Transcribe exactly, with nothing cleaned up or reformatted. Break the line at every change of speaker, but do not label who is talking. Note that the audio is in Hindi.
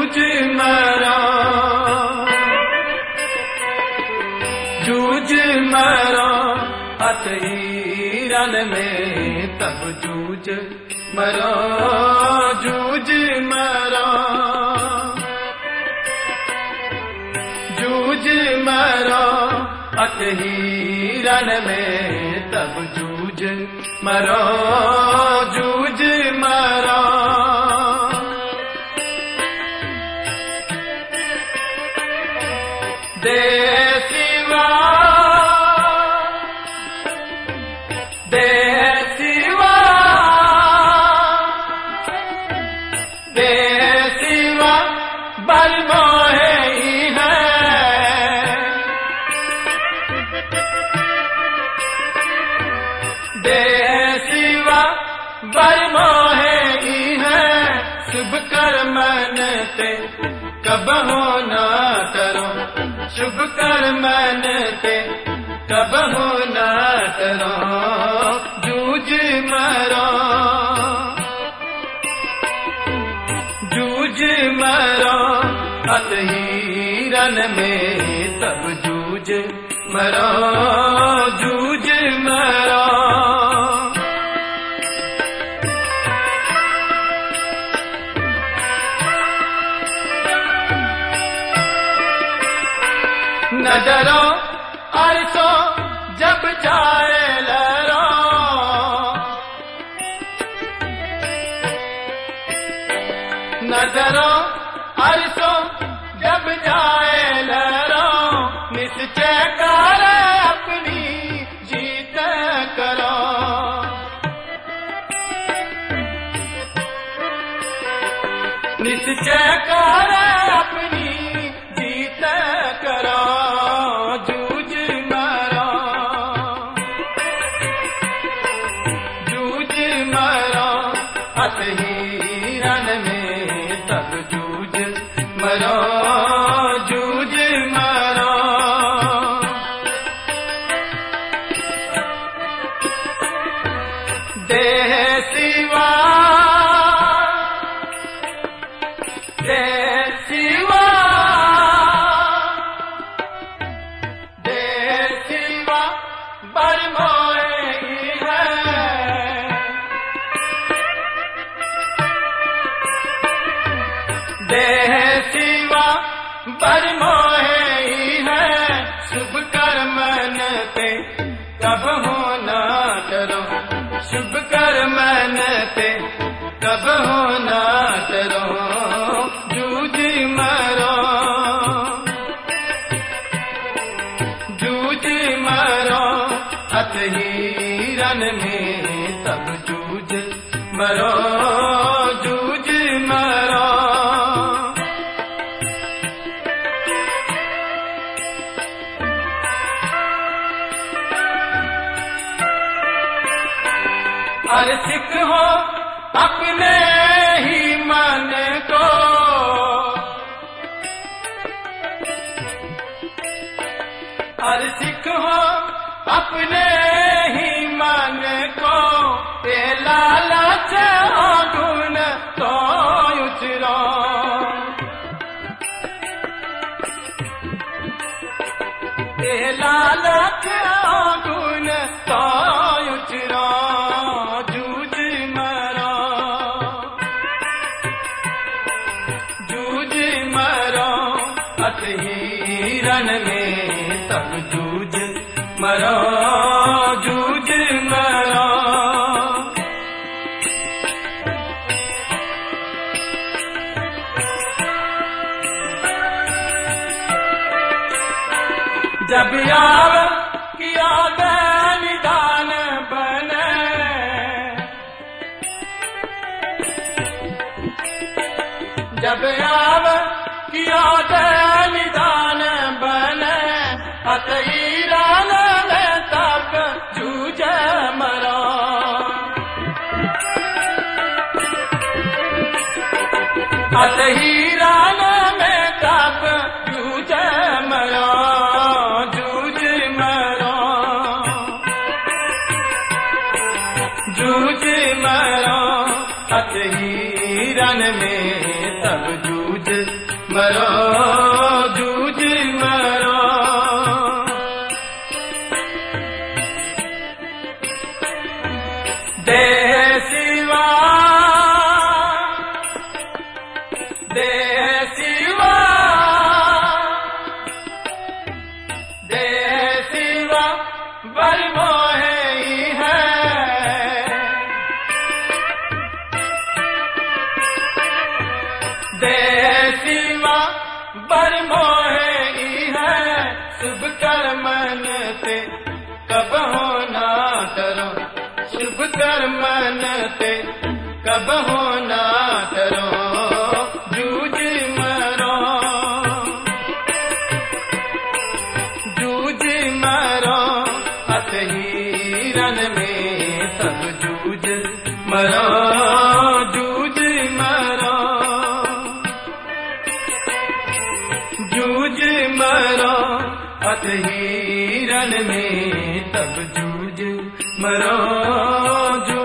जूझ मरो जूझ मरो अत ही रन में तब जूझ मरो जूझ मरो जूझ मरो अत ही रन में तब जूझ मरो जूझ मरो दे सिवा दे सिवा दे सिवा बल मोहे ही है दे सिवा बल मोहे ही है शुभ कर्मन ते कब हो ना करो शुभ कर्मन ते कब हो ना करो जूझ मरो जूझ मरो अत ही रन में तब जूझ मरो जूझ मरो न डरो अरसो जब जाए लरो न डरो अरसो जब जाए लरो निश्चय कर अपनी जीत करो निश्चय कर अपनी जीत करो अत ही रन में तब जूझ मरो जूझ मरो देह सिवा देह सिवा देह सिवा बर मोहे है देह सिवा बर मोहे ही है शुभ कर्मन ते कब हो ना करो शुभ कर्मन ते कब हो ना करो जूझ मरो जूझ मरो अत ही रन में तब जूझ मरो जूझ मरो हर सिख हो अपने ही मन को हर सिख हो अपने ही मन को ए लालच गुण तो उतरो ए लालच गुण तो उतरो अत ही रन में तब जूझ मरो जूझ मरो जब यार किया निदान बने जब यार किया निदान बने अत ही रन में तब जूझ मरो अत ही रन में तब जूझ मरो जूझ मरो जूझ मरो अत हिरन में तब जूझ मरो जूझ मरो। देह सिवा देह सिवा देह सिवा बर मोहे ही है। देह सिवा बर मोहे ही है। शुभ कर्मन ते कब होना करो शुभ कर्मन ते कब होना करो जूझ मरो जूझ मरो अत हिरन में तब जूझ मरो जूझ मरो जूझ मरो अत हिरन में तब जूझ मरो।